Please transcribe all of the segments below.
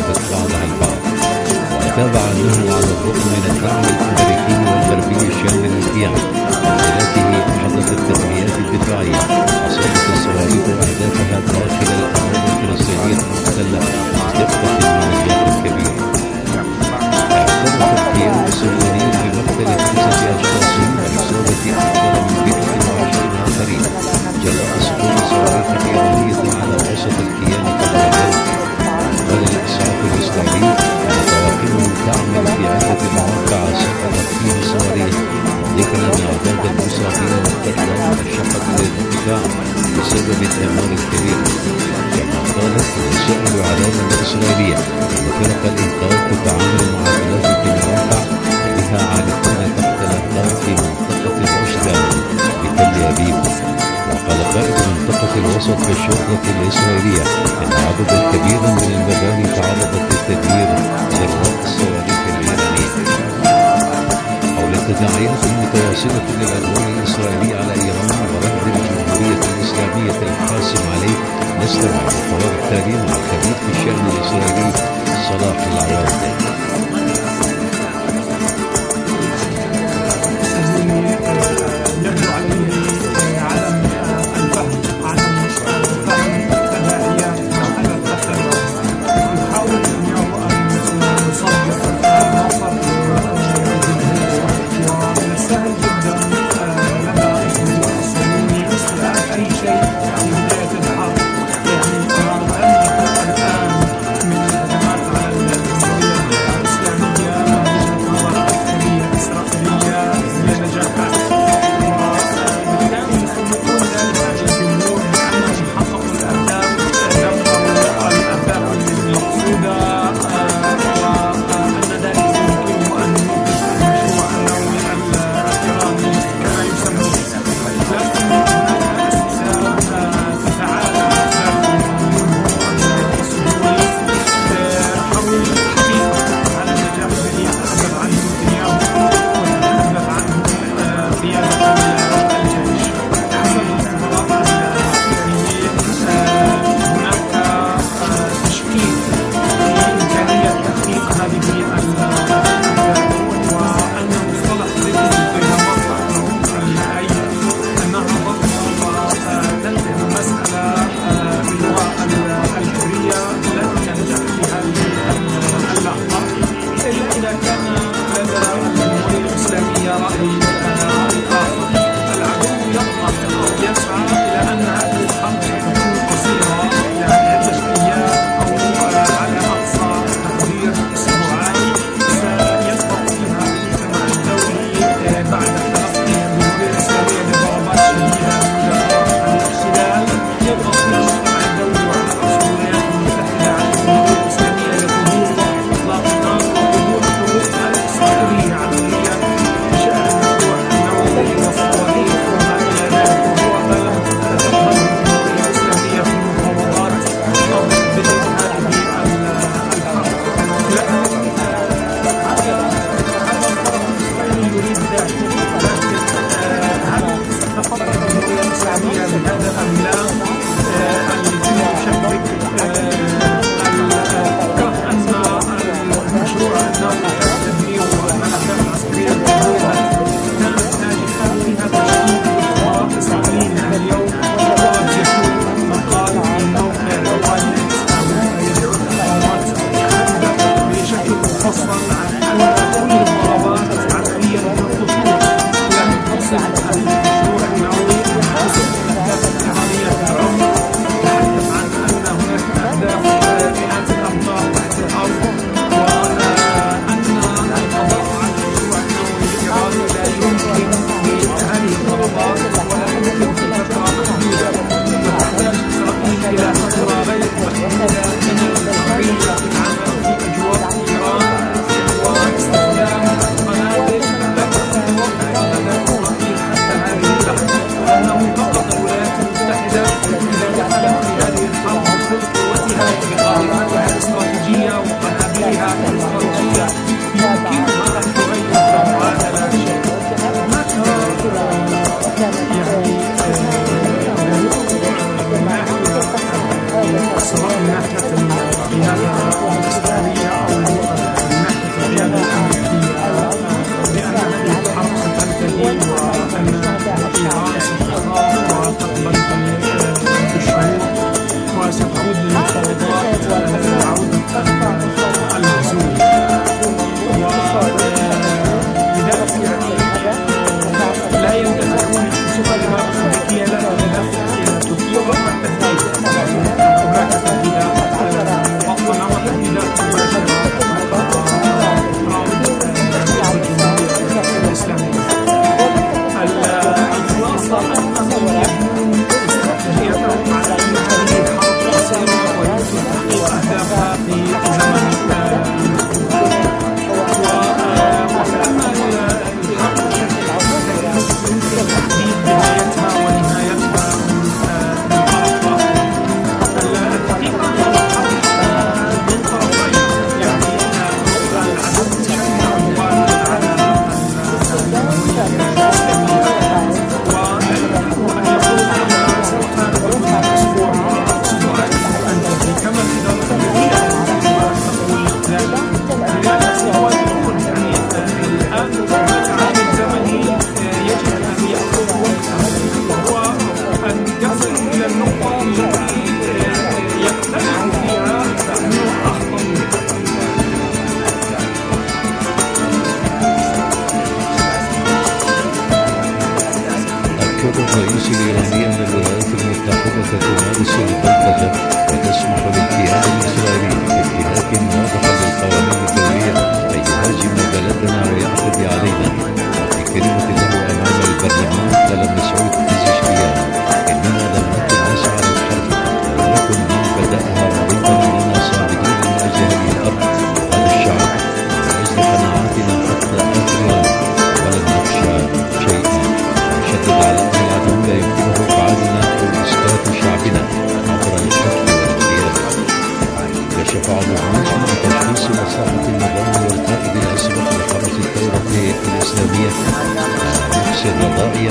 يرافق بعضها البعض. وأتابع أنه على الرغم من الدعم الأمريكي والغربي الشامل للقيام بامتلاكه أحدث التنميات الدفاعية، أصابت إسرائيل أهدافها داخل الأراضي الفلسطينية المحتلة بدقة ومجال كبير. اعترف الكيان الصهيوني بمقتل 5 أشخاص وإصابة أكثر من 22 آخرين جراء سقوط صواريخ إيرانية على وسط الكيان قبل ذلك. قال الإسعاف الإسرائيلي أن طواقمه تعمل في عدة مواقع سقطت فيها الصواريخ، ذكرا أعداد المصابين والقتلى والشقة للارتفاع بسبب الدمار الكبير. كما قالت وسائل الإعلام الإسرائيلية أن فرق الإنقاذ تتعامل مع 3 مواقع بها عالقون تحت الأنقاض في منطقة الأشتار بتل أبيب. وقال قائد منطقة الوسط في الشرطة الإسرائيلية أن عددا كبيرا من المباني تعرضت للتدمير جراء الصواريخ الإيرانية. حول التداعيات المتواصلة للعدوان الإسرائيلي على إيران ورفض الجمهورية الإسلامية الحاسم عليه، نستمع للحوار التالي مع الخبير في الشأن الإسرائيلي صلاح العوارضي.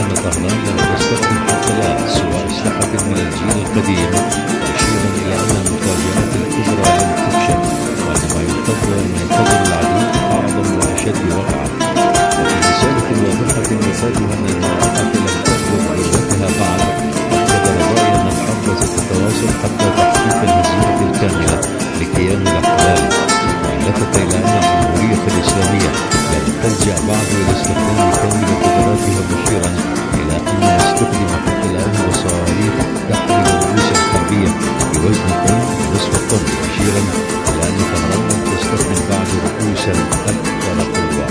أن طهران لم تستخدم حتى الآن سوى أسلحة من الجيل القديم، مشيرا إلى أن المفاجآت الكبرى لم تفشل، وأن ما ينتظر العدو أعظم وأشد وقعا. وفي رسالة واضحة مفادها أن المعركة لم تبلغ ذروتها بعد، أكد رضايا أن الحرب ستتواصل حتى تحقيق الهزيمة الكاملة لكيان الاحتلال، ولفت إلى أن الجمهورية الإسلامية لن تلجأ بعد إلى استخدام كامل قدراتها، مشيرا إلى أن نستخدم حتى الآن وصواريخ تحمل رؤوسا حربية بوزن طن ونصف طن، مشيرا إلى أن طهران لم تستخدم بعد رؤوسا أكثر قوة.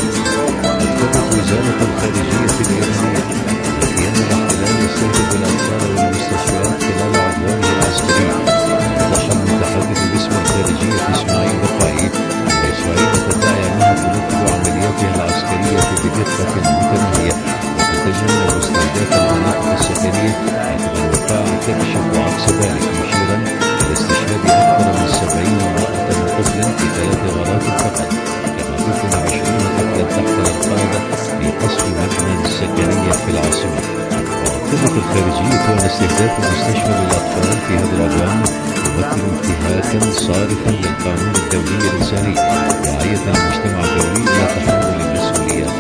أكدت وزارة الخارجية الإيرانية أن الاحتلال يستهدف الأطفال والمستشفيات خلال عدوانه العسكري. وضح المتحدث باسم الخارجية إسماعيل بقائي أن إسرائيل تدعي أنها تنفذ عملياتها العسكرية بدقة متناهية وتتجنب استهداف المناطق السكنية، لكن الوقائع تكشف عكس ذلك، مشيرا إلى استشهاد أكثر من 70 امرأة وطفلا في 3 غارات فقط، كما دفن 20 طفلا تحت الأنقاض في قصف مبنى سكني في العاصمة. وأكدت الخارجية أن استهداف مستشفى للأطفال في هذا العدوان يمثل انتهاكا صارخا للقانون الدولي الإنساني، وداعية المجتمع الدولي إلى تحمل المسؤوليات.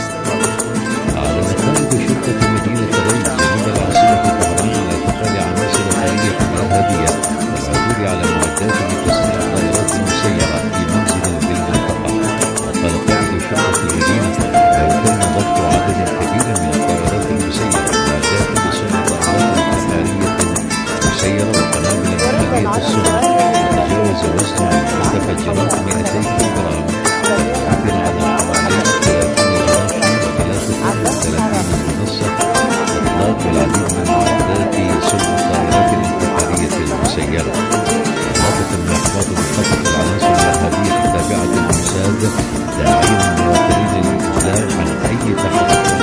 أعلن قائد شرطة مدينة ريم جنوب العاصمة طهران على اعتقال عناصر خارجية إرهابية والعثور على معدات لتصنيع الطائرات المسيرة في منزل بالمنطقة. وقال قائد شرطة المدينة لو تم ضبط عدد كبير من الطائرات المسيرة ومعدات لصنع طائرات انتحارية مسيرة وقنابل نووية الصنع وتجاوز وزنها متفجرات 200 كيلوغرام، عبر عن حوالي 30 جناح و33 منصة إطلاق والعديد من معدات صنع الطائرات الانتحارية المسيرة. إضافة إلى إحباط مخطط العناصر الإرهابية التابعة للموساد، داعيا المواطنين للإبلاغ عن أي تحركات.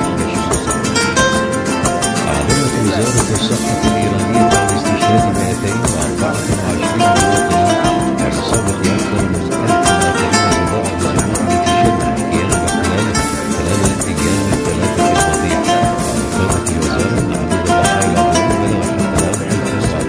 أعلنت وزارة الصحة الإيرانية عن استشهاد 224 مواطن وإصابة أكثر من 1000 مواطنين بضعف جماعة تشن كيان الاحتلال خلال الأيام الثلاثة الماضية. وأفادت الوزارة أن عدد ضحايا العدوان بلغ حتى الآن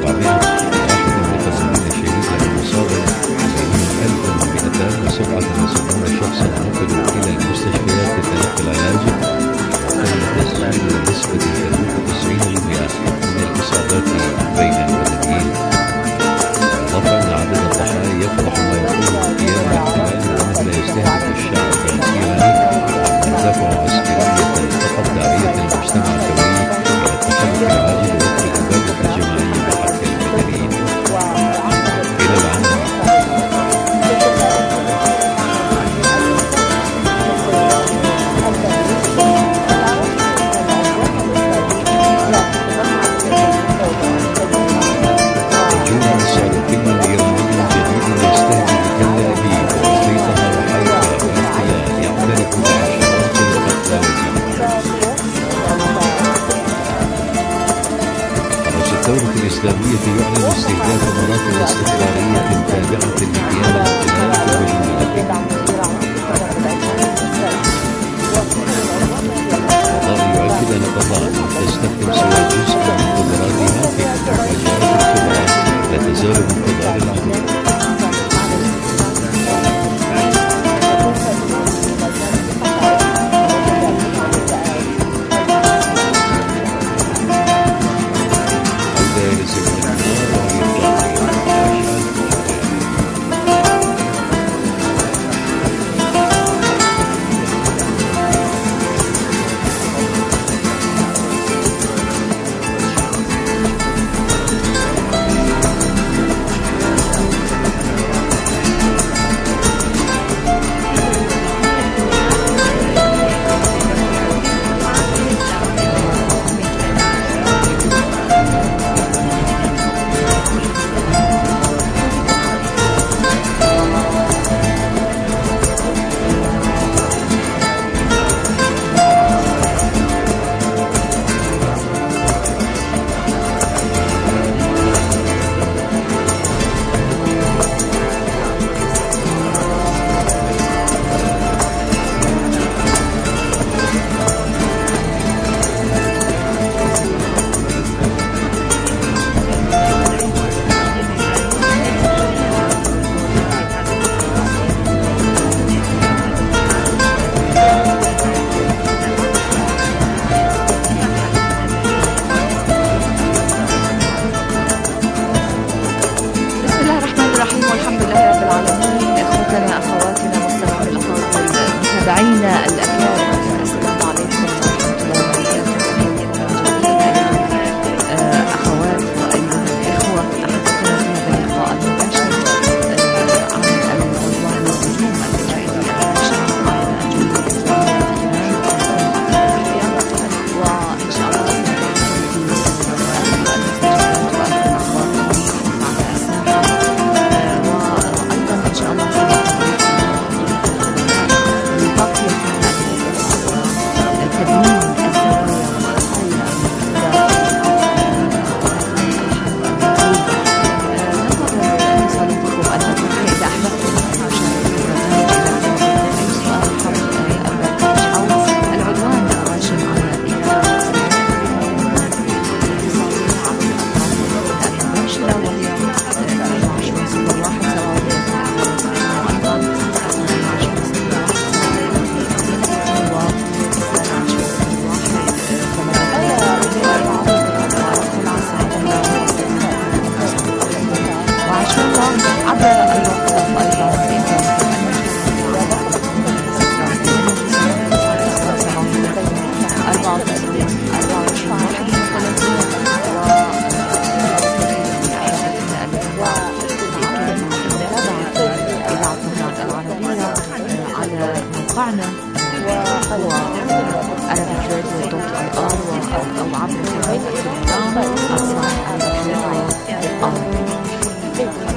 1481 شهيدا ومصابا، بينهم 1277 شخصا نقلوا إلى المستشفيات لتلقي العلاج، وتم تسجيل نسبة 93% من الإصابات بين المدنيين. إضافة أن عدد الضحايا يفضح ما يقوله كيان الاحتلال وأنه لا يستهدف الشعب الإيراني، وأن دفع عسكرية فقط داعية المجتمع الدولي إلى التحرك العاجل ووقف الإبادة الجماعية بحق المدنيين. إلى العنف الدولة الإسلامية يعلن استهداف مناطق استخبارية تابعة لكيان الاحتلال في الوجه. القضاء يؤكد أن طهران تستخدم سوى جزء من قدراتها في المواجهات الكبرى لا تزال من كبار العدو. موقعنا هو arabicradio.ir أو عبر التليجرام @arabicradio.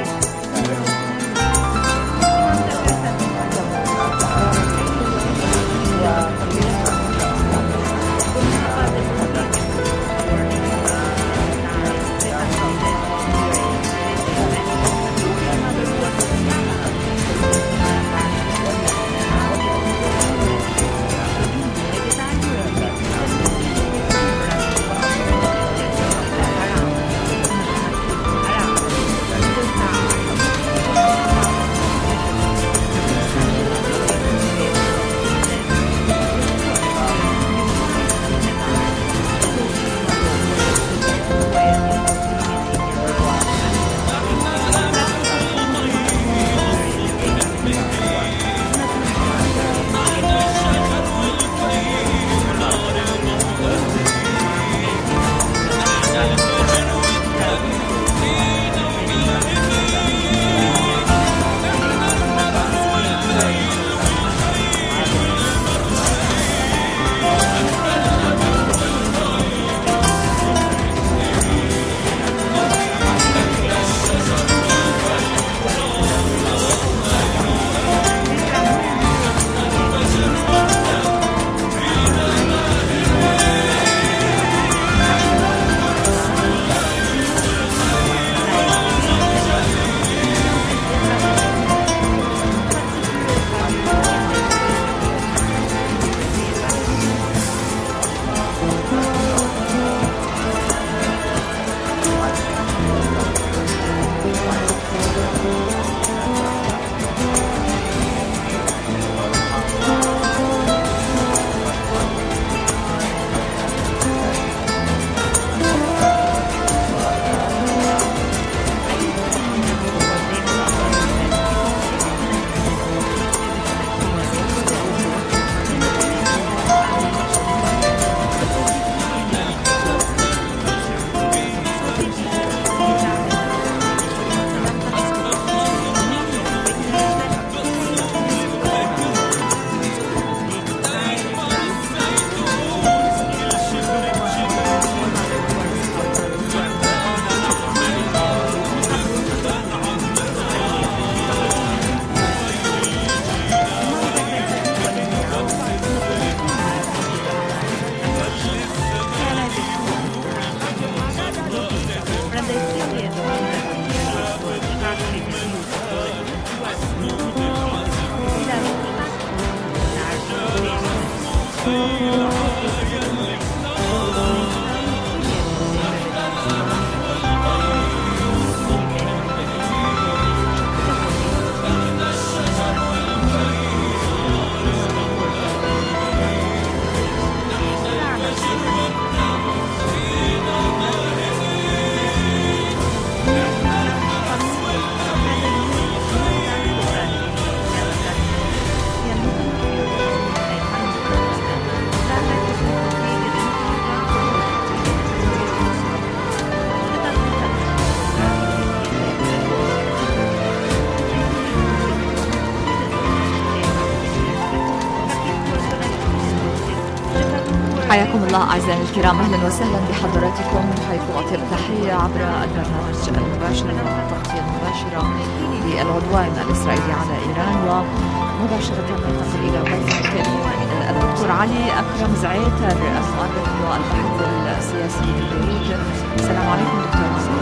حياكم الله أعزائي الكرام، أهلا وسهلا بحضراتكم، حيث أطيب تحية عبر البرنامج المباشر والتغطية المباشرة للعدوان الإسرائيلي على إيران، ومباشرة ننتقل إلى ضيفنا الكريم الدكتور علي أكرم زعيتر، المؤرخ والباحث السياسي ببيروت. السلام عليكم دكتور علي.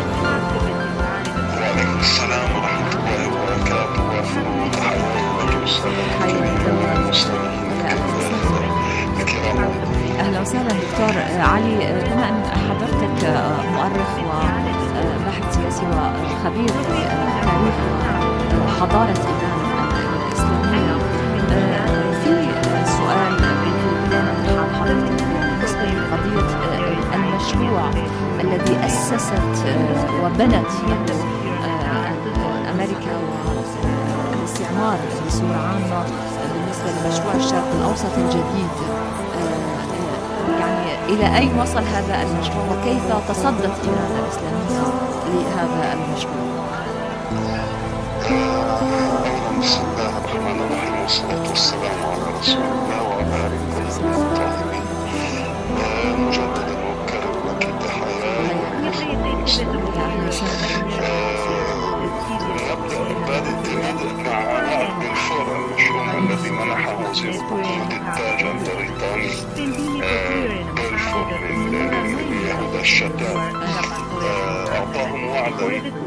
وعليكم السلام ورحمة الله وبركاته، وتحياتي أهلا وسهلا دكتور علي. بما أن حضرتك مؤرخ وباحث سياسي وخبير في تاريخ وحضارة إيران الإسلامية، في سؤال بداية حضرتك بالنسبة لقضية المشروع الذي أسست وبنت أمريكا والاستعمار بصورة عامة بالنسبة لمشروع الشرق الأوسط الجديد، يعني إلى أين وصل هذا المشروع وكيف تصدت إيران الإسلامية لهذا المشروع؟ بسم الله الرحمن الرحيم، والصلاة والسلام على بغداد أعطاهم وعدا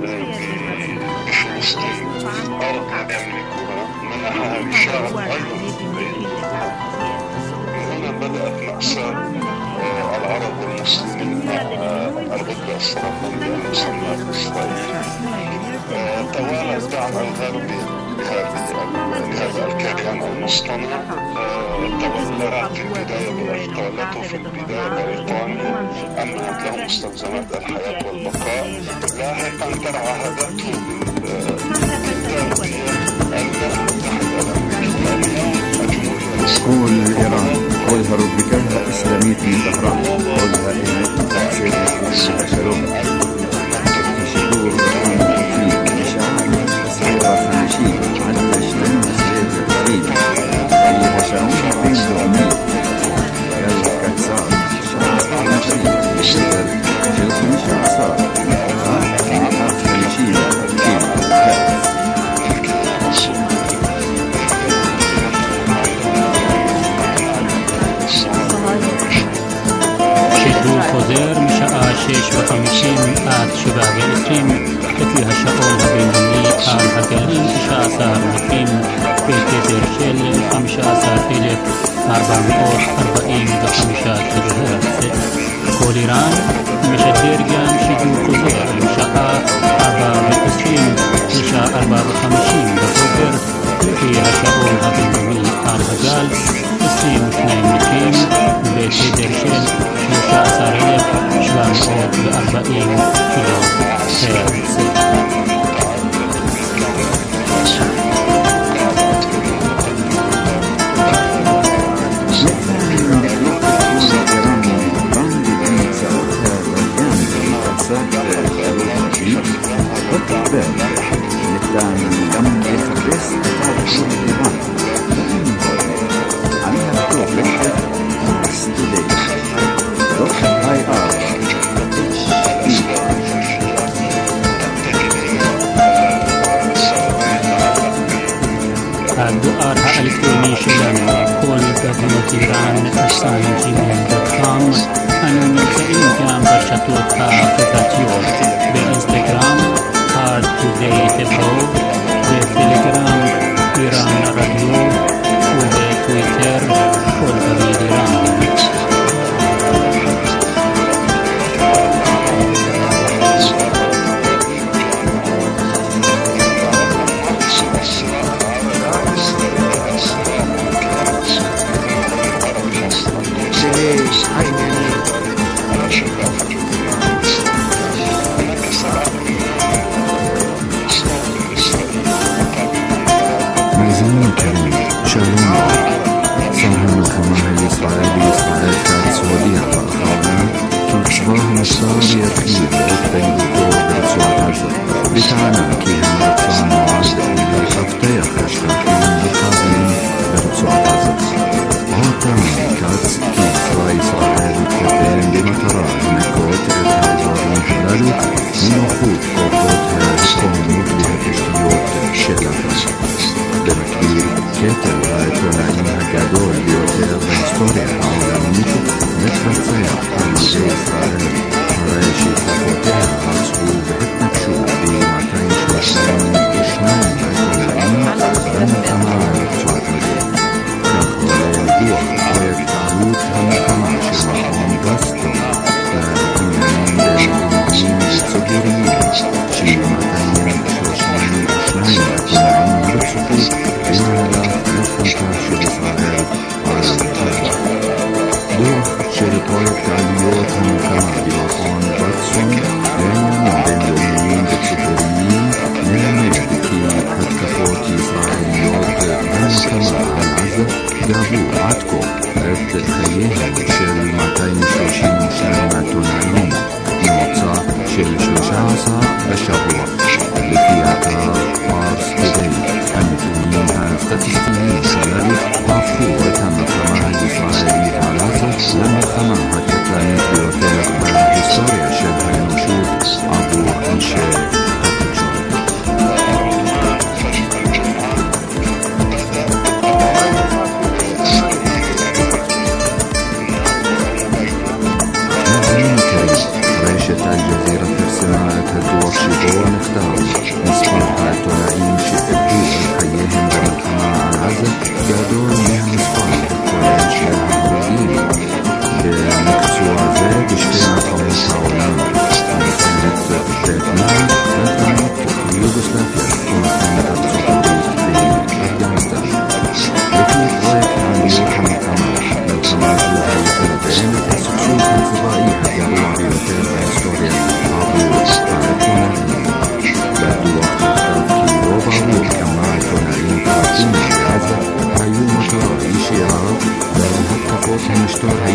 بفلسطين أرض يملكها منحها لشعب أيضا هنا بدأت مأساة العرب والمسلمين الغدة السرطانية المسمى إسرائيل. توالى الدعم الغربي لهذا الكيان المصطنع. تولته في البداية بريطانيا أمنت له مستلزمات الحياة والبقاء. لاحقا تعهدته قول إيران قولها ربكها إسلامية من طهران قولها إيمت تحسين شلوم شدور في إشعاع سيرة خمشين حتى شلم سيد الرين أيها شعون بين دعمين يلا كتسار شعر خمشين بشتر جلسون شعصار خمشين חוזר משעה 6:50 עד 7:20 לפי השעון הבינלאומי על הגלים 19 מטרים בתדר של 15,445 קילוהרץ. כל איראן משדר גם שידור חוזר משעה 4:20 לשעה 4:50 בבוקר לפי השעון הבינלאומי על הגל 22 מטרים בתדר של 13,740 קילוהרץ. الدؤر الإلكتروني שלנו כל גבולות איראן @gmail.com. אנו נמצאים גם ברשתות החברתיות באינסטגרם @today.co, בטלגרם איראן רדיו ובטוויטר כל גבולות איראן. מאזינים יקרים, שלום רב. שר המלחמה הישראלי ישראל כץ הודיע לאחרונה כי צבא המשטר יתחיל את פעילותו ברצועת עזה, בטענה כי המבצע נועד לאבטח השטחים הרחבים ברצועת עזה. עוד טען כץ כי צבא ישראל התקדם במטרה לנקות את האזורים הללו מנוחות כוחות ההתקוממות והתשתיות של עזה. במקביל, כתר העיתונאים הגדול ביותר בהיסטוריה העולמית מתבצע על ידי ישראל אחרי שכוחותיה רצחו והתנגשו ב-232 עיתונאים במלחמה ברצועת עזה. כך עולה דוח פרויקט עלות המלחמה של מכון גסטון לעניינים בינלאומיים וציבוריים של 232 עיתונאים הרצחו במהלך מלחמתה של ישראל על עזה. דוח של פרויקט עלויות המלחמה במכון גסטון לעניינים בינלאומיים וציבוריים מלמד כי התקפות ישראליות במלחמה על עזה גבו עד כה את חייהם של 232 עיתונאים ממוצע של 13 בשבוע. לפי אתר פארס טודיי, הנתונים הסטטיסטיים הללו הפכו את המלחמה הישראלית על עזה למלחמה הקטלנית ביותר בהיסטוריה של האנושות עבור אנשי התקשורת. מאזינים יקרים, רשת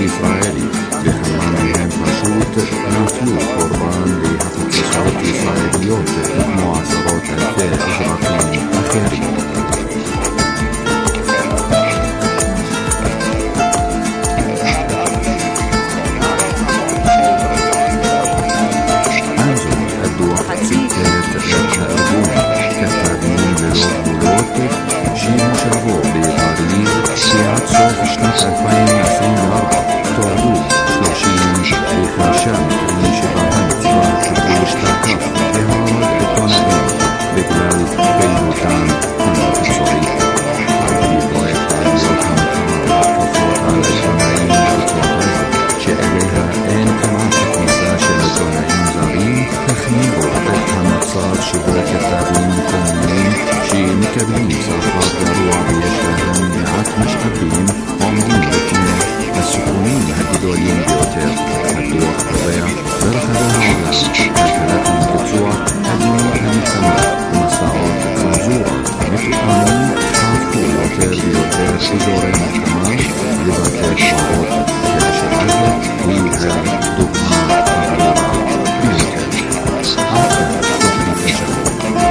ישראלי בחמ"מיהם פשוט נפלו קורבן להפצצות ישראליות כמו עשרות אלפי אזרחים אחרים. שמושבו בפריז שעד סוף שנת 2024 תועדו 35 מקרים שבהם צבא הכיבוש תקף והרג עיתונאים בגלל פעילותם המקצועית. על פי פרויקט עליות המלחמה והתקפות על עיתונאים ברצועת עזה שאליה אין כמעט כניסה של עיתונאים זרים, החמירו את המצב שבו כתבים מקומיים שמקבלים שכר גרוע ויש להם מעט משאבים עומדים בפני הסיכונים הגדולים ביותר. הדוח קובע ברחבי העולם כלכלת ביצוע הדיון המלחמה ומסעות הצנזורה המתואמים הפכו יותר ויותר אזורי מלחמה לבקר פרעות כאשר עזה היא הדוגמה הברורה ביותר. עד כאן תוכנית השבוע.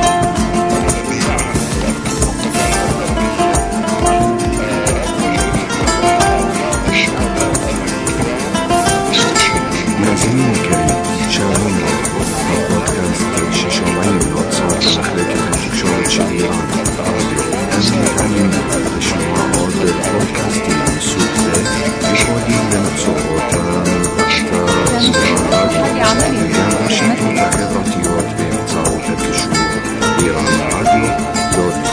מאזינים יקרים, שלום לכם. בפודקאסט ששומעים בהוצאות מחלקת התקשורת של איראן ברדיו. אז מתעניינים לשמוע עוד פודקאסטים מסוג זה, יכולים למצוא אותם באתר הרדיו וגם ברשתות החברתיות באמצעות הקישור iranradio.ir.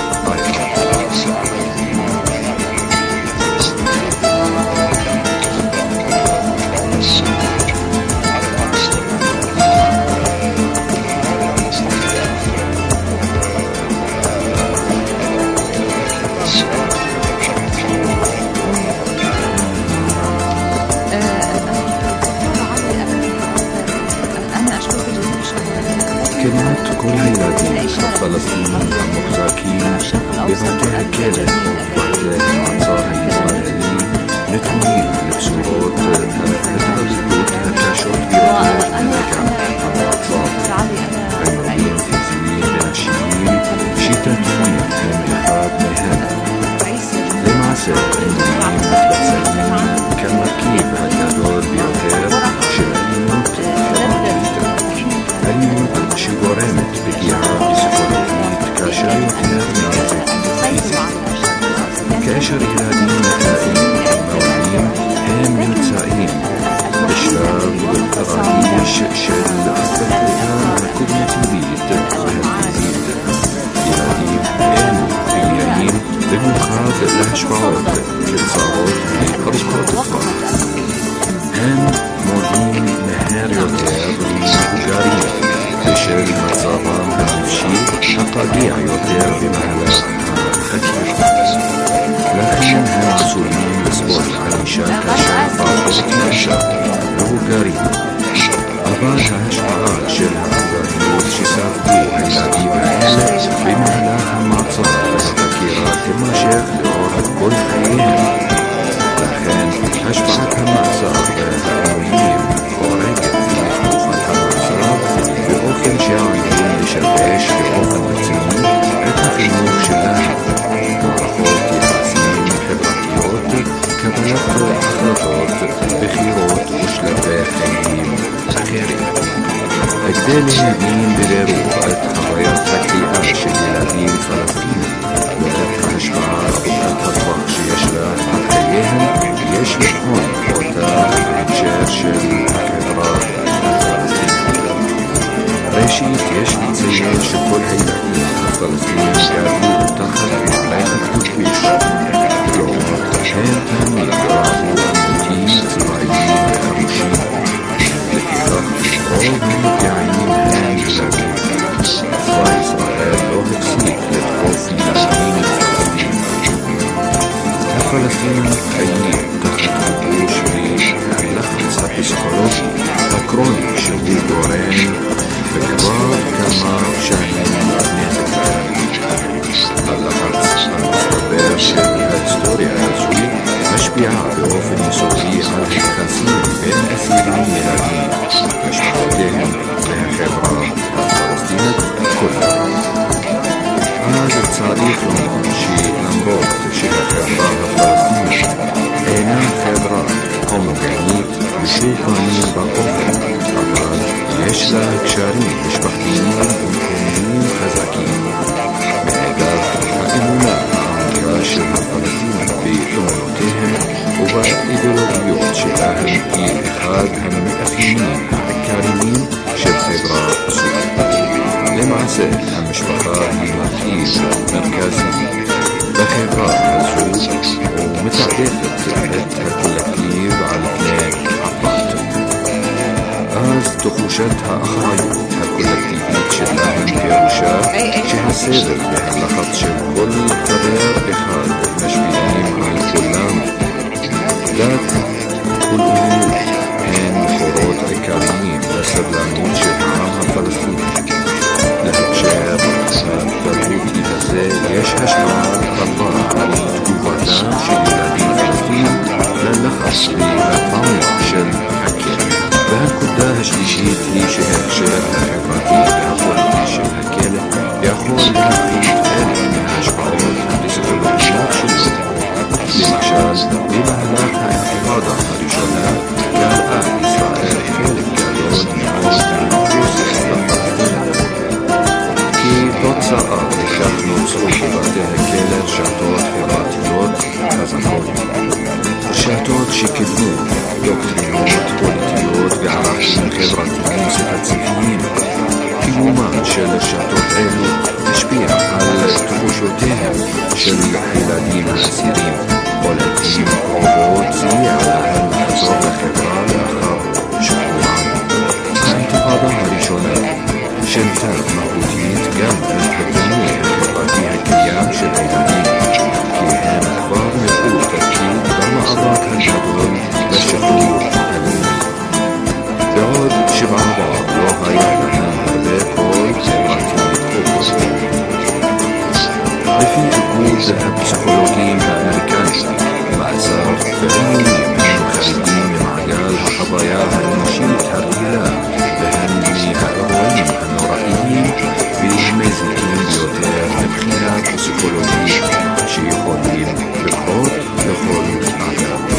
כמעט כל הילדים הפלסטינים המוחזקים בבתי הכלא ובבתי המעצר הישראלי נתונים לבשורות ההתעללות הקשות ביותר וגם המעצר. עינויים פיזיים ונפשיים שיטתיים הם אחד מהם. למעשה עינויים מתבצעים כמרכיב הגדול ביותר של אלימות חברתית. אלימות שגורמת פגיעה פסיכולוגית כאשר יותר נזק פיזי. כאשר ילדים נפגעים ומעולים הם נמצאים בשלב רגיש של התפתחותם הקוגניטיבית והפיזית. ילדים אלו עניינים במיוחד להשפעות קצרות וארוכות טווח. הם מודים מהר יותר למבוגרים בשל מצבם הנפשי הפגיע יותר במהלך החקירה. לכן הם עשויים לסבול ענישה קשה פחות מאשר מבוגרים. אבל ההשפעה של האכזריות שספגו הילדים האלה במהלך המעצר והחקירה תימשך לאורך כל חייהם. לכן השפעת המעצר והעינויים חורגת מתקופת המעצר באופן שעלולים לשבש באופן רציני את החינוך שלהם, מערכות יחסים חברתיות, קבלת החלטות, בחירות ושלבי חיים אחרים. כדי להבין בבירור את חוויית הכליאה של ילדים פלסטינים ואת ההשפעה ארוכת הטווח שיש לה על חייהם, יש לבחון אותה בהקשר של החברה הפלסטינית. ראשית, יש לציין שכל הילדים הפלסטינים גדלו תחת מערכת כיבוש. כלומר, הם תמיד ראו עימותים צבאיים וחמושים. לפיכך, רוב הנפגעים הם ילדים. צבא ישראל לא הפסיק לתקוף ילדים פלסטינים. הפלסטינים חיים תחת כיבוש והלחץ הפסיכולוגי הקרוני שהוא גורם וכבר כמה שנים נזק להם. הלחץ המצטבר של ההיסטוריה הזו משפיעה באופן יסודי על המתוכננים באופן, אבל יש לה הקשרים משפחתיים ומקומיים חזקים. מאגב האמונה העמוקה של הפלסטינים באמונותיהם ובאידיאולוגיות שלהם היא אחד המאפיינים העיקריים של חברה סורית. למעשה, המשפחה היא מרכיב מרכזי בחברה הזו ומתעדפת את הקולקטיב על פני הפרט. אז תחושת האחריות הקולקטיבית שלהם פירושה שהסבל והלחץ של כל חבר אחד משפיעים על כולם. דת ולאומיות הן מקורות עיקריים לסבלנות של העם הפלסטיני. להקשר התרבותי הזה יש השפעה רבה על תגובתם של ילדים פלסטינים ללחץ והטראומה של הכלא. והנקודה השלישית היא שההקשר החברתי והפוליטי של הכלא יכול להפחית חלק מההשפעות הפסיכולוגיות שלו. למשל, במהלך האינתיפאדה הראשונה גרעה ישראל חלק גדול מאוד מהאוכלוסייה הפלסטינית. כתוצאה מכך נוצרו בבתי הכלא רשתות חברתיות חזקות. רשתות שקידמו דוקטרינות פוליטיות וערכים חברתיים ספציפיים. קיומן של רשתות אלו השפיע על תחושותיהם של הילדים האסירים, ולעתים קרובות סייע להם לחזור לחברה לאחר שחרורם. האינתיפאדה הראשונה שינתה מהותית גם את הדימוי החברתי הקיים של הילדים, כי הם כבר מילאו תפקיד במאבק הגדול לשחרור הלאומי. בעוד שבעבר לא היה להם הרבה קול חברתי פופולרי. לפי איגוד הפסיכולוגים האמריקאים, מעצר ואימונים הם חריגים ממעגל החוויה האנושית הרגילה, והם מהאירועים הנוראיים והמזיקים ביותר מבחינה פסיכולוגית שיכולים לקרות לכל אדם.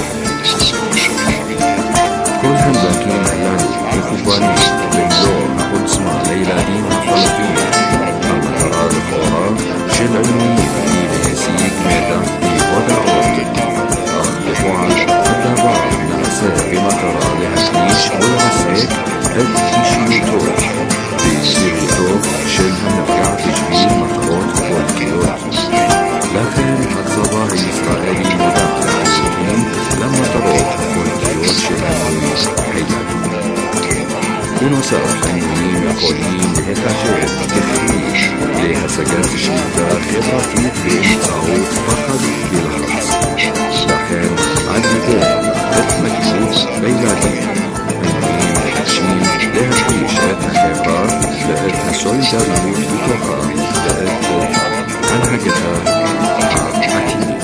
כל הנזקים הללו מכוונים במלוא העוצמה לילדים הפלסטינים. המטרה לכאורה של עינויים היא להשיג מידע והודעות, אך בפועל הדבר נעשה במטרה להשמיש ולרסק את אישיותו וזהותו של הנפגע בשביל מטרות פוליטיות. לכן הצבא הישראלי מודע לחלוטין למטרות הפוליטיות של הילדים. בנוסף, העינויים יכולים להיחשב ככלי להשגת שליטה חברתית באמצעות פחד ולחץ. לכן, עד ידי התמקדות בילדים, העינויים מבקשים להרגיש את החברה ואת הסולידריות בתוכה ואת הנהגתה העתידית.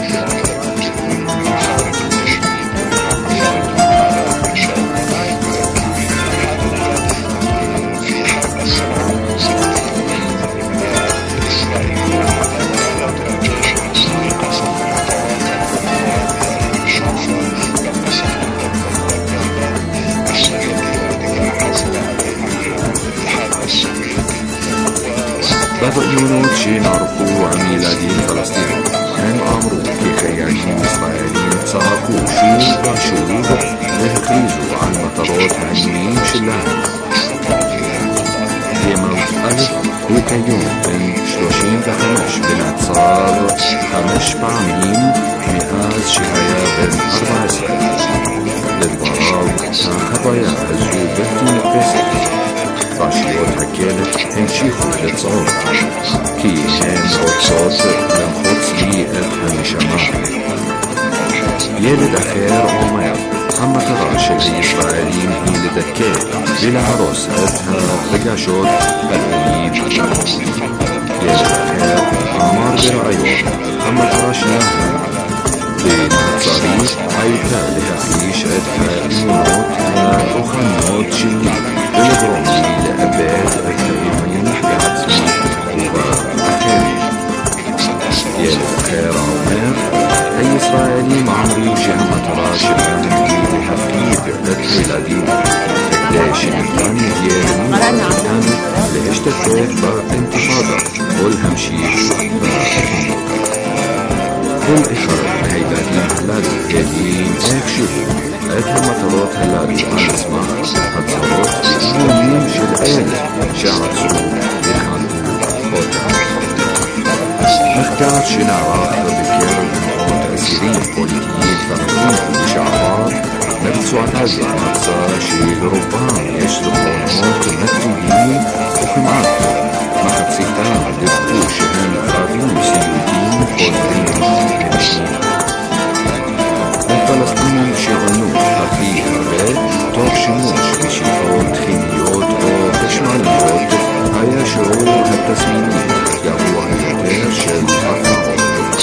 בראיונות שנערכו עם ילדים פלסטינים, הם אמרו כי חיילים ישראלים צעקו שוב ושוב והכריזו על מטרות העינויים שלהם. ימות א' הוא כיום בן 35 ונעצר 5 פעמים מאז שהיה בן 14. לדבריו, החוויה הזו בלתי נתפסת. רשויות הכלא המשיכו לצעוק, כי הן רוצות למחוץ לי את הנשמה. ילד אחר אומר, המטרה של הישראלים היא לדכא ולהרוס את הרגשות הלאומיים. ילד אחר אמר בראיון, המטרה שלהם במעצרי הייתה להחליש את האמונות הרוחניות שלי ולגרום לי לאבד את האמון בעצמי ובאחרים. ילד אחר אומר, הישראלים אמרו שהמטרה שלהם היא להפחיד את הילדים להשתתף באינתיפאדה או להמשיך בחינוך. כל אחד מהילדים הללו הבין איכשהו את המטרות הללו על סמך הצהרות ואיומים של אלה שעצרו וחנכו אותם. מחקר שנערך בקרב מאות אסירים פוליטיים פלסטינים לשעבר ברצועת עזה מצא שלרובם יש זיכרונות מטרידים וכמעט מחציתם דיווחו שהם חווים סיוטים חוזרים ונשנים. הפלסטינים שעונו הכי הרבה תוך שימוש בשאיפות כימיות או חשמליות היה שיעור התסמינים הגבוה יותר של הפרעות.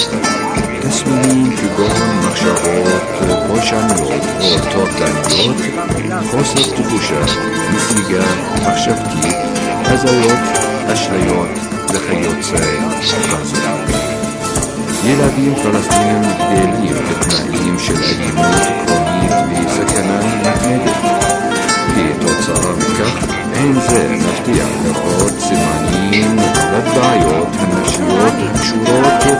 תסמינים כגון מחשבות פולשניות או טורדניות, חוסר תחושה, נסיגה מחשבתית, הזיות, אשליות וכיוצא בזה. ילדים פלסטינים גדלים בתנאים של אלימות קרונית וסכנה מתמדת. כתוצאה מכך, אין זה מבטיח לראות סימנים לבעיות הנפשיות הקשורות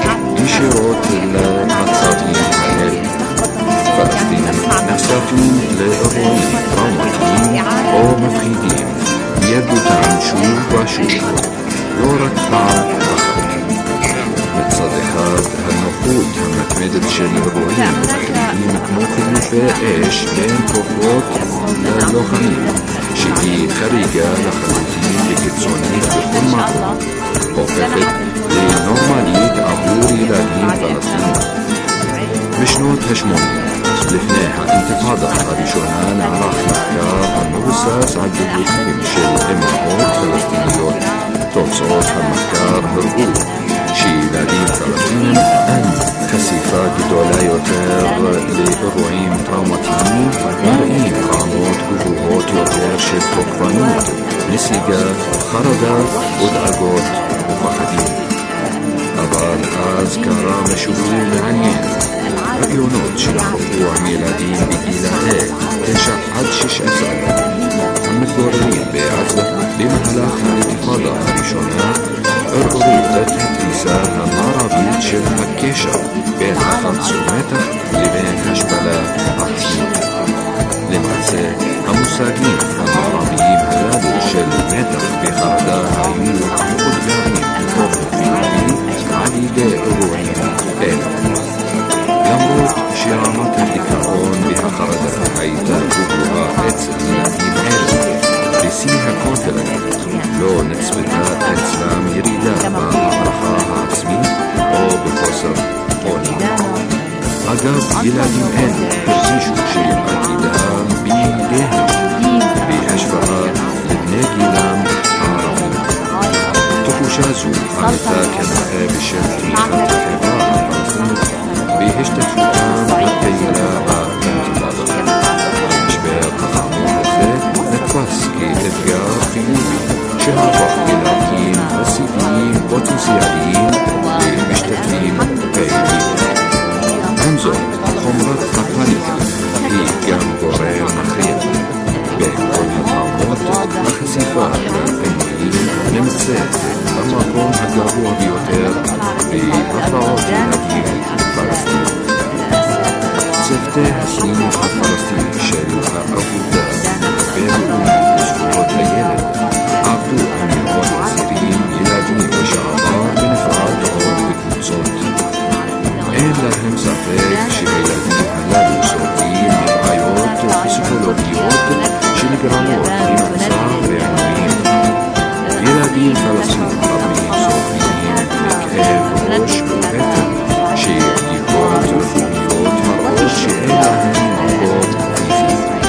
ישירות למצבים האלה. פלסטינים נחשפים לאירועים טראומטיים או מפחידים בילדותם שוב ושוב, לא רק פעם אחת. מצד אחד, הנוחות המתמדת של אירועים מפחידים כמו חילופי אש בין כוחות ללוחמים, שהיא חריגה לחלוטין וקיצונית בכל מקום, הופכת לנורמלית עבור ילדים פלסטינים. בשנות ה-80, לפני האינתיפאדה הראשונה, נערך מחקר המבוסס על דיווחים של אמהות פלסטיניות. תוצאות המחקר הראו שילדים פלסטינים אין חשיפה גדולה יותר לאירועים טראומטיים מראים רמות גבוהות יותר של תוקפנות, נסיגה, חרדה ודאגות ופחדים. אבל אז קרה משהו מעניין. רעיונות שנערכו עם ילדים בגילאי 9 עד 16 המתגוררים בעזה במהלך האינתיפאדה הראשונה הראו את התפיסה המערבית של הקשר בין לחץ ומתח לבין השפלה עצמית. למעשה, המושגים המערביים הללו של מתח וחרדה היו מאותגרים באופן חיובי על ידי אירועים אלה. למרות שרמת הדיכאון והחרדה הייתה גבוהה אצל ילדים אלה, בשיא הקונפליקט לא נצפתה אצלם ירידה בהערכה העצמית או בחוסר עוני. אגב, ילדים אלה הרגישו שעתידם בידיהם בהשוואה לבני גילם הערבים. תחושה זו עלתה כנראה בשל תמיכת החברה הפלסטינית בהשתתפותם הפעילה באינתיפאדה. המשבר החמור הזה נתפס כאתגר חיובי שהפך ילדים פסיביים פוטנציאליים למשתתפים פעילים. עם זאת, חומרת הפאניקה היא גם גורם מכריע. בין כל הטראומות, החשיפה לפעילים נמצאת במקום הגבוה ביותר בהפרעות ילדים פלסטינים. צוותי החינוך הפלסטיני של העבודה הבינלאומית לזכויות הילד עבדו עם מאות אסירים ילדים לשעבר בנפרד או בקבוצות. אין להם ספק שהילדים הללו סובלים מבעיות פסיכולוגיות שנגרמות ממצב ועינויים. ילדים פלסטינים רבים סובלים מכאב ראש ובטן שבדיקות רפואיות מראות שאין להם מקום פיזי.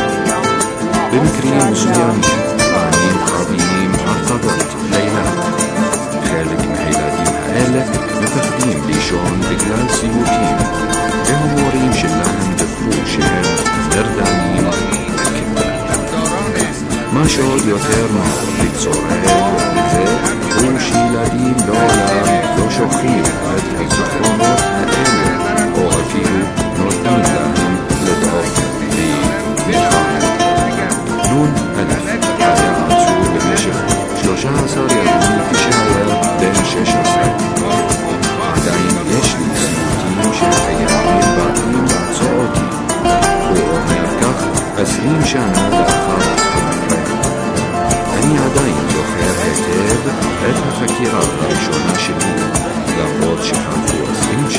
במקרים מסוימים פעמים רבים הרטבות לילה. חלק מהילדים האלה מפחדים לישון בגלל סיוטים, והמורים שלהם דיווחו שהם נרדמים בכיתה. מה שעוד יותר לצורף לזה הוא שילדים לעולם לא שוכחים את הזיכרונות האלה או אפילו נותנים להם לדעוך במבחן. נון אלף היה עצור במשך 13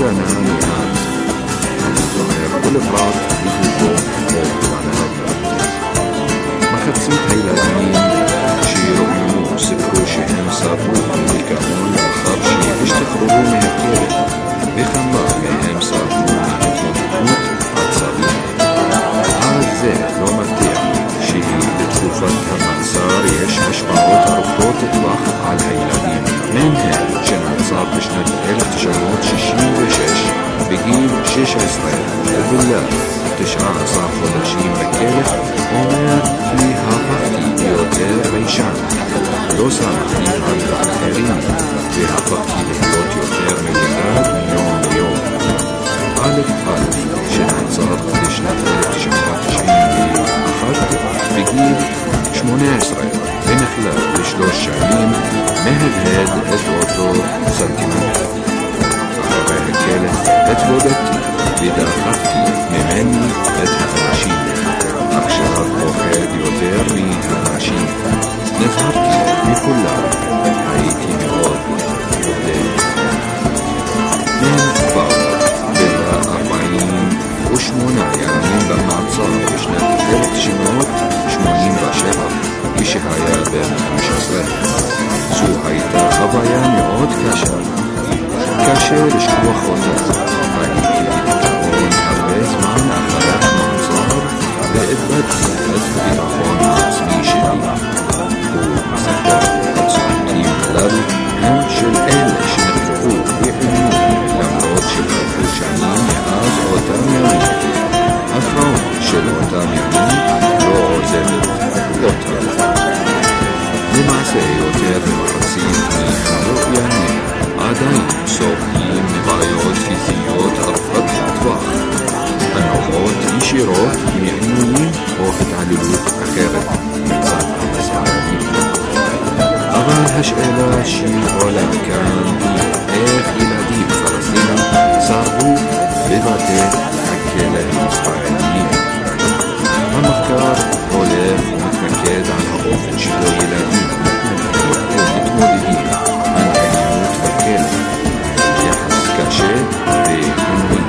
شأنها نهاية ظهر كل فرات يدوكو على هذا محدثين هيلالين شيرو يمو سكو شهم صاروا بالكامل آخر شي اشتخروا مهكيرة بخما مهم صاروا مهكوت عطسابين عاد زي لو مفتيح شي لتكوفت همانسار يش أشباوت عرفتوت اطلاق على هيلالين من هاد جنان صار بشنة 1966 بجيب 6 إسرائيل وبالله 19 خدشين بكالف ومات فيها فقتي يوتر بيشان لو سامحتي عن الآخرين فيها فقتي لحيوت يوتر من البلاد يوم بيوم قالت شنان صار بشنة 1990 أخذت بجيب 8 إسرائيل بنخلق بشلوش شعبين مهد هاد اتوتو سنتيمتر أخبار الكالة اتوجدتي لذا خفتي ممني اتهماشين أخشار وخاد يوتيرني هماشين نظهرتي بكل حياتي مغاد وبداية من بعض بلا 48 لما اتصار بشنة 1980 إشي هايا بين 15 زو هايتا خبايا مئات كاشر شكوى خوزة هايتي تكون هربز معنا أخرات منصار لإثبات سهد بيرافون عصمي شديد ومسكر أتصحتي ملال هم شل إل شنفقو بيحنو لمرات شبهو شعنين يهاز أوتام يمين أفرون شل أوتام يمين لو زلت أوتام למעשה יותר ממחצית מהרואיינים עדיין סובלים מבעיות פיזיות ארוכות טווח הנובעות ישירות מעינויים או התעללות אחרת מצד המסעדנים. אבל השאלה שעולה כאן היא איך ילדים פלסטינים שרדו בבתי הכלא הישראליים. המחקר הולך ומתמקד על האופן שבו ילדים מתמודדים על אלימות בכלא, יחס קשה ועינויים.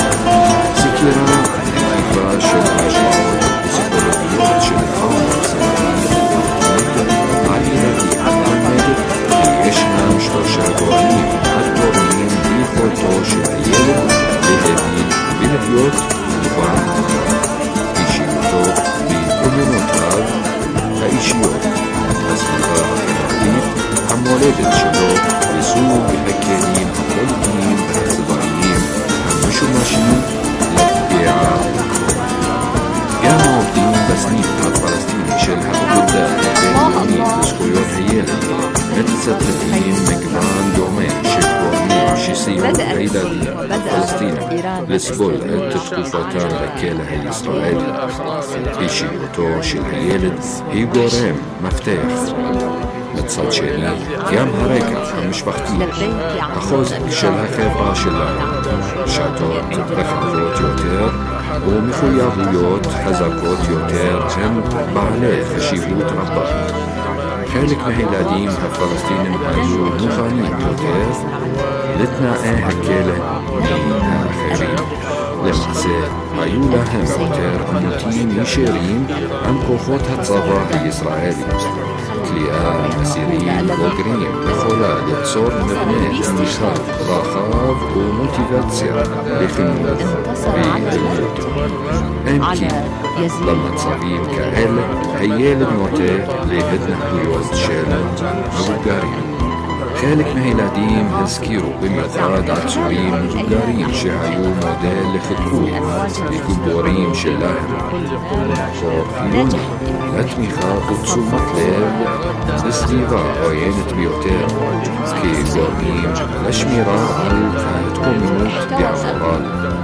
סקירה מקיפה של ההשפעות הפסיכולוגיות של חומר סרטן על ילדים מלמדת כי ישנם 3 גורמים הגורמים ביכולתו של הילד להבין ולהיות מובן אישיותו ואמונותיו האישיות, הסביבה החברתית, המולדת שלו וסוג הכלים הפוליטיים והצבאיים המשומשים לפגיעה בקרוב. גם העובדים בסניף הפלסטיני של האגודה הבינלאומית לזכויות הילד מצטטים מגוון דומה של גורמים שסייעו לילדים הפלסטינים לסבול את תקופתם בכלא הישראלי. אישיותו של הילד היא גורם מפתח. מצד שני, גם הרקע המשפחתי, החוזק של החברה שלנו, שתות רחבות יותר ומחויבויות חזקות יותר הם בעלי חשיבות רבה. חלק מהילדים הפלסטינים היו מוכנים יותר לתנאי הכלא מהאחרים. למעשה, היו להם יותר עימותים ישירים עם כוחות הצבא הישראלי. כליאה אסירים בוגרים יכולה ליצור מבנה תמיכה רחב ומוטיבציה לחינוך ולימוד. אם כי במצבים כאלה הילד נוטה להתנהגויות של מבוגרים. חלק מהילדים הזכירו במיוחד עצורים מבוגרים שהיו מודל לחיקוי וגיבורים שלהם. ואפילו לתמיכה ותשומת לב לסביבה עוינת ביותר כגורמים לשמירה על ההתקוממות בעבורם.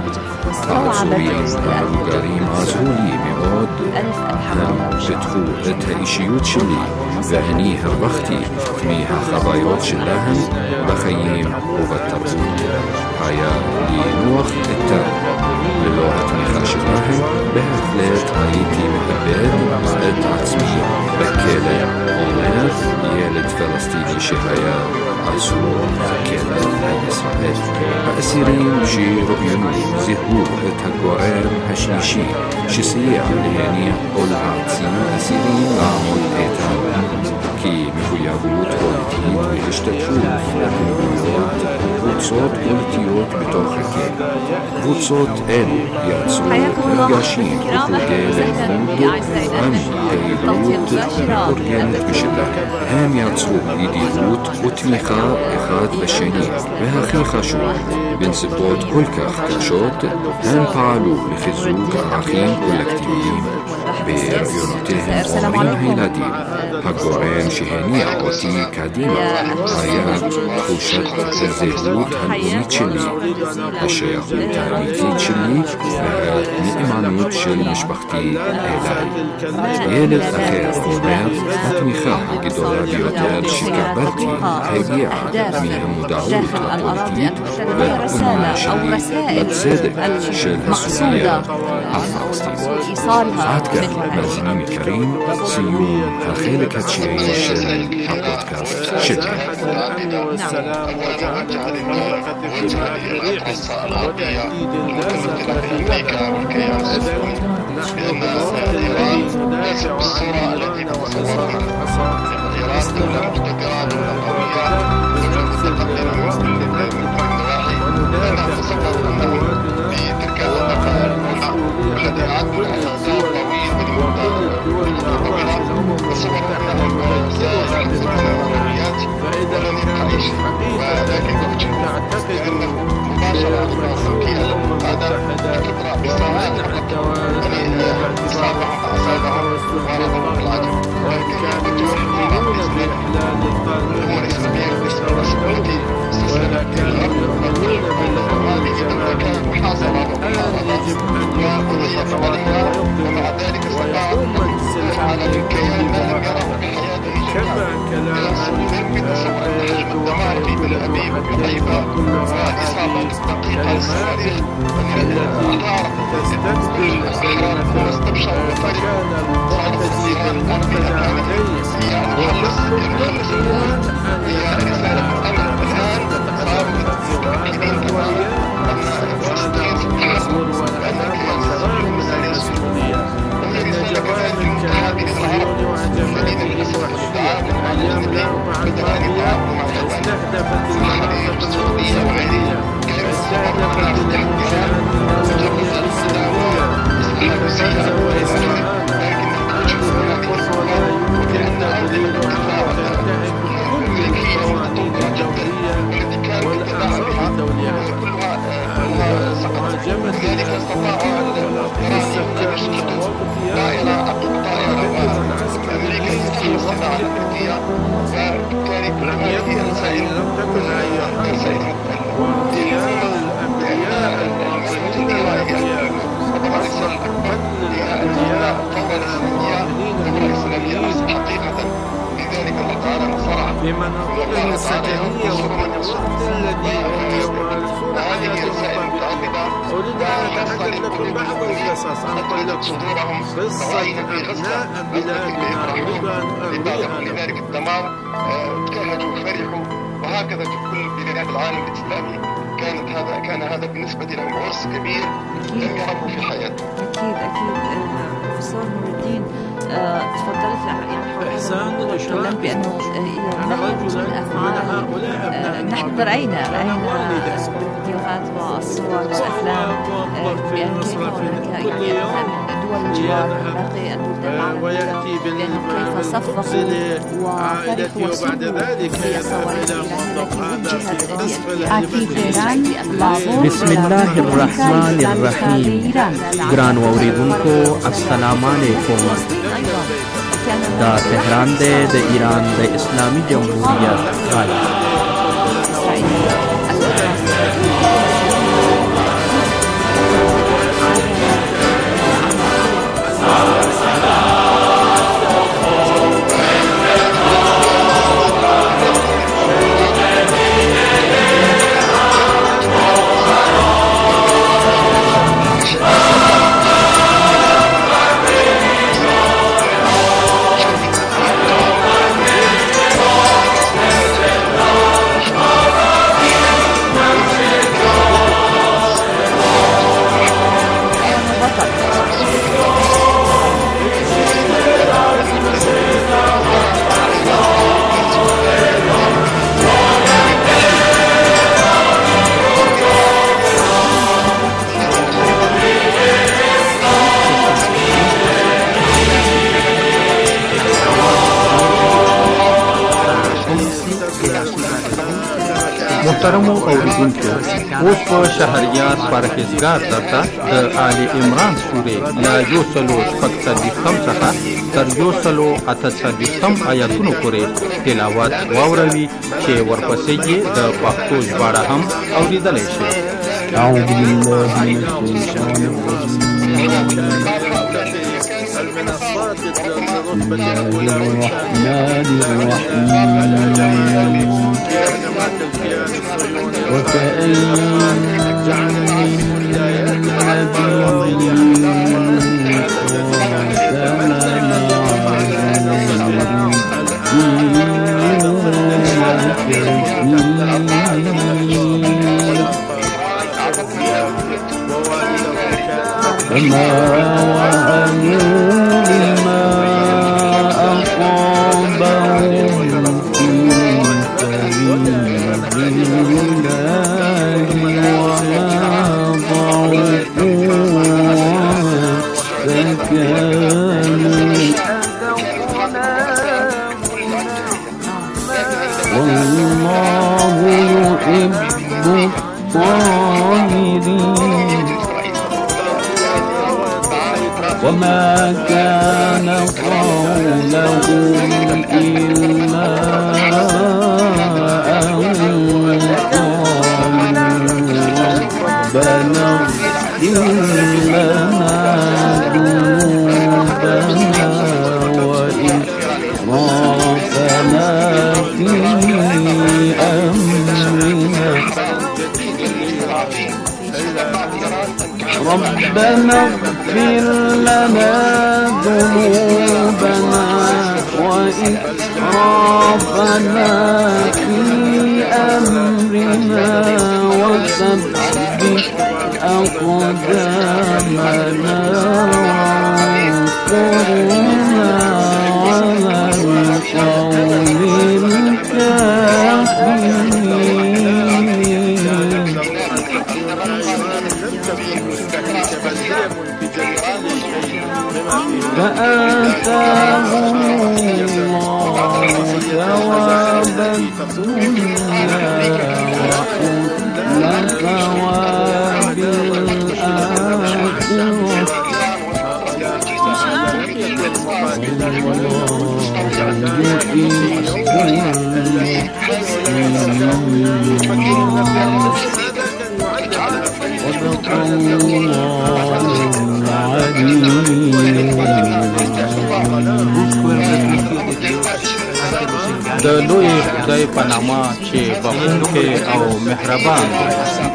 העצורים המבוגרים עזרו לי מאוד, הם פיתחו את האישיות שלי ואני הרווחתי מהחוויות שלהם בחיים ובתרבות. היה לי נוח איתם. ללא התמיכה שלהם בהחלט הייתי מאבד את עצמי בכלא, אומר ילד פלסטיני שהיה עצור בכלא הישראלי. האסירים שרואיינו זיהו את הגורם השלישי שסייע להניע או להעצים אסירים לעמוד איתן, כי מחויבות פוליטית והשתתפות בפעילויות קבוצות פוליטיות בתוך הכלא. קבוצות אלו יצרו מפגשים וכדי ללמוד עם פעילות מאורגנת משלהם. הם יצרו ידידות ותמיכה אחד בשני, והכי חשוב, בנסיבות כל כך קשות, הם פעלו לחיזוק ערכים קולקטיביים. ברעיונותיהם אומרים הילדים, הגורם שהניע אותי קדימה היה תחושת הזהות הלאומית שלי, השייכות האמיתית שלי והנאמנות של משפחתי אליי. ילד אחר אומר, התמיכה הגדולה ביותר שקבלתי הגיעה מהמודעות הפוליטית והאמונה שלי בצדק של הסוגיה הפלסטינית. עד כאן, מאזינים יקרים, סיום החלק התשיעי של הפודקאסט שלנו. بمناطقهم السكنية والوقت الذي يمارسون حياتهم الطبيعية. أريد أن أتحدث لكم بعض القصص. أنقل لكم قصة أبناء بلادنا أريد أن أرويها لذلك الدمار ابتهجوا وفرحوا، وهكذا في كل بلاد العالم الإسلامي كان هذا بالنسبة لهم عرس كبير لم يروا في حياتهم. أكيد بروفيسور نور الدين تفضلت يعني تكلمت بأنه نحن الأفعال نحن رأينا الفيديوهات والصور والأفلام بأن كيف هناك يعني دول الجوار باقي البلدان العربية بأنه كيف صفقوا وفرحوا وسروا بالصواريخ بسم الله الرحمن الرحيم. گران اوریدونکو السلام علیکم. دا تهران دی د ایران د اسلامي جمهوریت غږ. محترمو اوریدونکو اوس په شهریار پرهیزګار درته د آل عمران سورې له 145 څخه تر 148 آیاتونو پورې تلاوت واوروي چې ورپسې یې د پښتو ژباړه هم اوریدلی شي. أعوذ بالله من الشيطان المنصات الرتبة الرحمن الرحيم وكأين وما وهنوا لما أصابهم في سبيل الله وما ضعفوا فكانوا والله يحب الصابرين. وما كان قولهم إلا أن قالوا ربنا اغفر لنا ذنوبنا وإسرافنا في أمرنا ربنا اغفر لنا ذنوبنا وإسرافنا في أمرنا وثبت أقدامنا وانصرنا على القوم الكافرين. فآتاهم الله ثواب الدنيا وحسن ثواب الآخرة د لوی خدای په نامه چې بخښونکی او مهربان دی.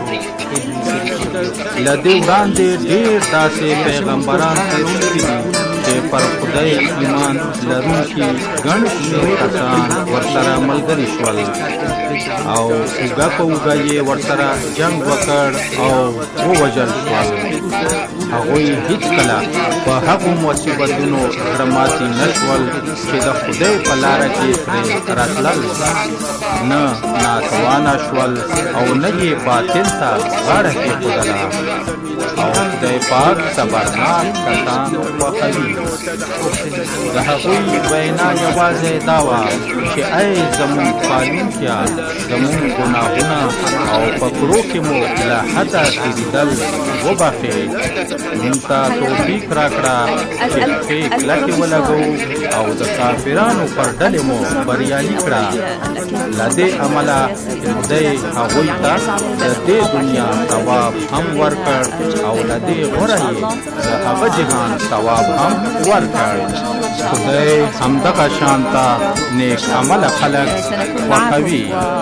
له دې وړاندې ډېر داسې پیغمبران تېر شوي دي چې پر خدای ایمان لرونکي ګڼ شمېر کسان ورسره ملګري شول او اوږه په اوږه یې ورسره جنګ وکړ او ووژل شول. هغوی هیڅکله په هغو مصیبتونو زړه ماتي نه شول چې د خدای په لاره کې پرې راتلل، نه ناتوانه شول او نه یې باطل ته غاړه کېښودله. او خدای پاک صبرناک کسان خوښوي. د هغوی وینا یوازې دا وه چې ای زموږ پالونکیه، زموږ ګناهونه او فکرو کې مو له حده تېرېدل وبخښئ، موږ ته توفیق راکړه چې پښې کلکې ولګوو او د کافرانو پر ډلې مو بریالي کړه. له دې امله خدای هغوی ته د دې دنیا ثواب هم ورکړ او له دې غوره یې د هغه جهان ثواب هم ورکړ. خدای همدغه شان ته نیک عمله خلک خوښوي.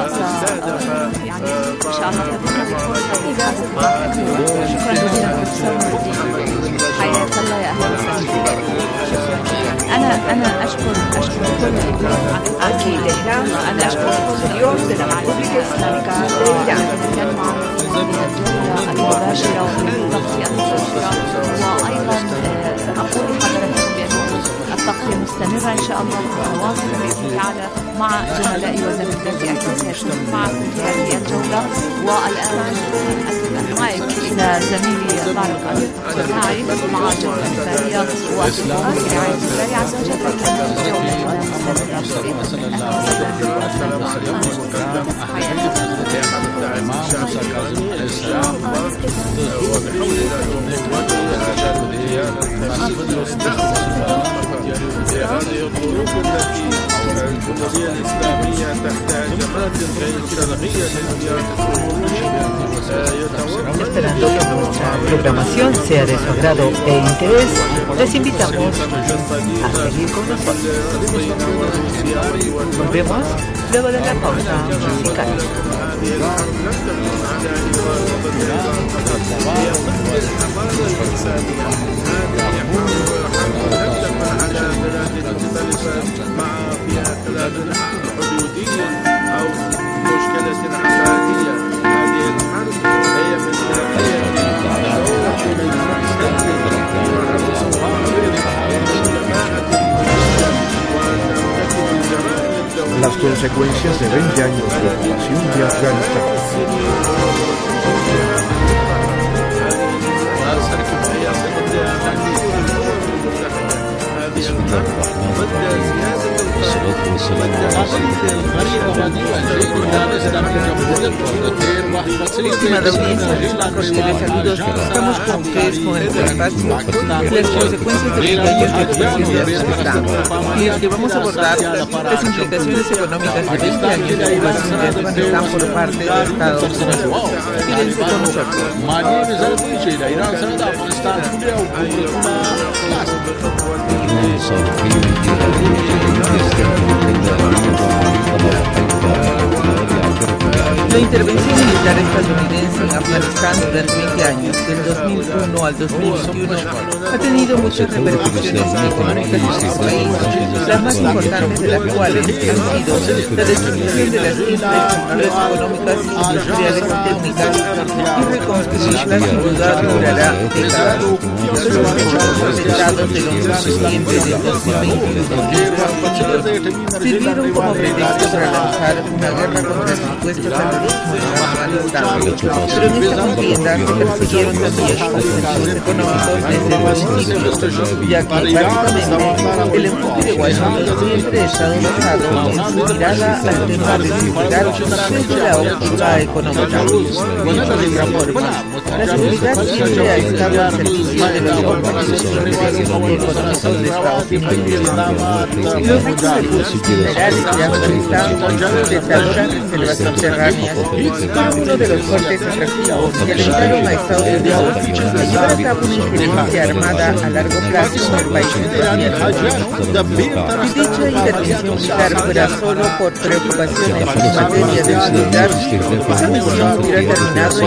شكرا جزيلا دكتور حياك الله يا اهلا وسهلا. انا اشكر كل اكيد انا اشكر اليوم كان معنا بالدنيا المباشره والتغطيه المباشره، وايضا اقول لحضراتكم بانه التغطيه مستمرة إن شاء الله متواصلة بإذن الله تعالى مع زملائي وزميلاتي أيضا سيكونوا معكم في هذه الجولة. والآن المايك إلى زميلي طارق القناعي مع الجولة الإخبارية والسؤال في رعاية الله عز وجل. هذه الظروف التي الجمهورية الإسلامية تحتاج غير شرعية Esperando que nuestra programación sea de su agrado e interés, les invitamos a seguir con nosotros. Volvemos luego de la pausa musical. مع فيها خلاف حدودي أو مشكلة عقائدية. هذه الحرب هي من las consecuencias de 20 años de ocupación de Afganistán. Estimada audiencia, cordiales saludos. Estamos con ustedes con el espacio las consecuencias de 20 años de ocupación de Afganistán, y el que vamos a abordar las implicaciones económicas de 20 años de ocupación de Afganistán por parte de Estados Unidos. Quédense con nosotros. La intervención militar estadounidense en Afganistán durante 20 años, del 2001 al 2021, ha tenido muchas repercusiones económicas en el país, las más importantes de las cuales han sido la destrucción de las infraestructuras económicas, industriales y técnicas, y reconstruirlas sin duda durará décadas. Los efectos afectados de los recientes del 2021 sirvieron como pretexto para lanzar una guerra contra el supuesto terrorismo en Afganistán, pero en esta contienda se persiguieron también objetivos económicos desde los principios, ya que básicamente el enfoque de Washington siempre ha estado basado en su mirada al tema de seguridad desde la óptica económica. Dicho de otra forma, la seguridad siempre ha estado al servicio de los compromisos militares y económicos de Estados Unidos. Los ricos recursos minerales de Afganistán, dictaduras y selvas subterráneas, fueron uno de los fuertes atractivos que alentaron a Estados Unidos a llevar a cabo una injerencia armada a largo plazo en el país centroasiático. Si dicha intervención militar fuera solo por preocupaciones en materia de seguridad, esa misión hubiera terminado